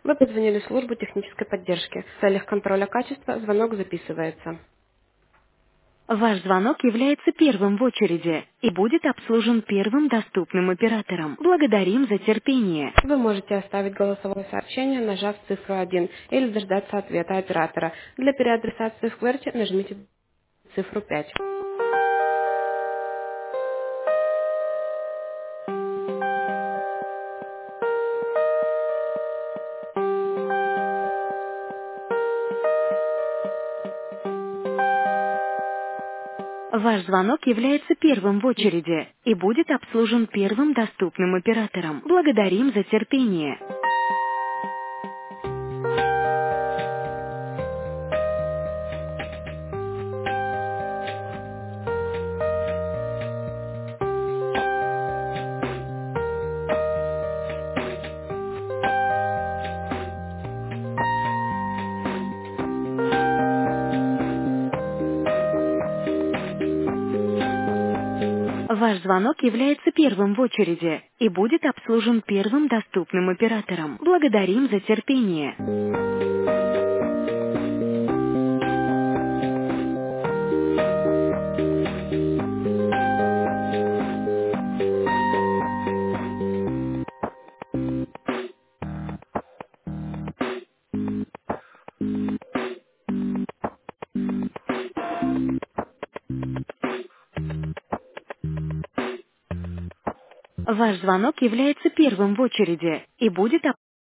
Вы позвонили в службу технической поддержки. В целях контроля качества звонок записывается. Ваш звонок является первым в очереди и будет обслужен первым доступным оператором. Благодарим за терпение. Вы можете оставить голосовое сообщение, нажав цифру 1, или дождаться ответа оператора. Для переадресации в QWERTY нажмите цифру 5. Ваш звонок является первым в очереди и будет обслужен первым доступным оператором. Благодарим за терпение. Ваш звонок является первым в очереди и будет обслужен первым доступным оператором. Благодарим за терпение. Ваш звонок является первым в очереди и будет